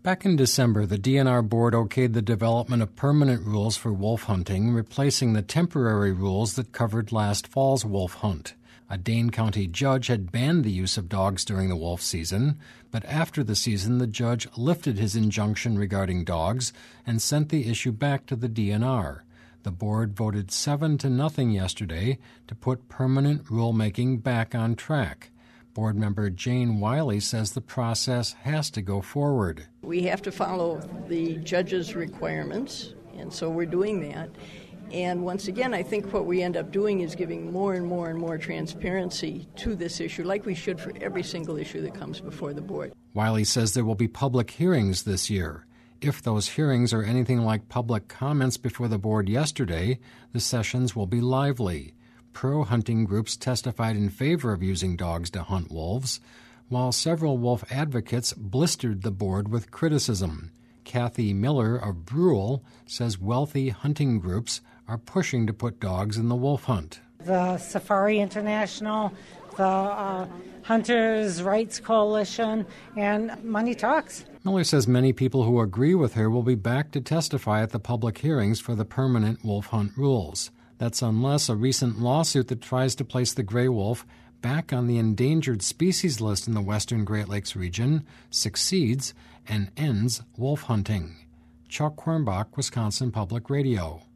Back in December, the DNR board okayed the development of permanent rules for wolf hunting, replacing the temporary rules that covered last fall's wolf hunt. A Dane County judge had banned the use of dogs during the wolf season, but after the season the judge lifted his injunction regarding dogs and sent the issue back to the DNR. The board voted 7-0 yesterday to put permanent rulemaking back on track. Board member Jane Wiley says the process has to go forward. We have to follow the judge's requirements, and so we're doing that. And once again, I think what we end up doing is giving more and more and more transparency to this issue, like we should for every single issue that comes before the board. Wiley says there will be public hearings this year. If those hearings are anything like public comments before the board yesterday, the sessions will be lively. Pro-hunting groups testified in favor of using dogs to hunt wolves, while several wolf advocates blistered the board with criticism. Kathy Miller of Brule says wealthy hunting groups are pushing to put dogs in the wolf hunt. The Safari International, the Hunters' Rights Coalition, and money talks. Miller says many people who agree with her will be back to testify at the public hearings for the permanent wolf hunt rules. That's unless a recent lawsuit that tries to place the gray wolf back on the endangered species list in the western Great Lakes region succeeds and ends wolf hunting. Chuck Quirnbach, Wisconsin Public Radio.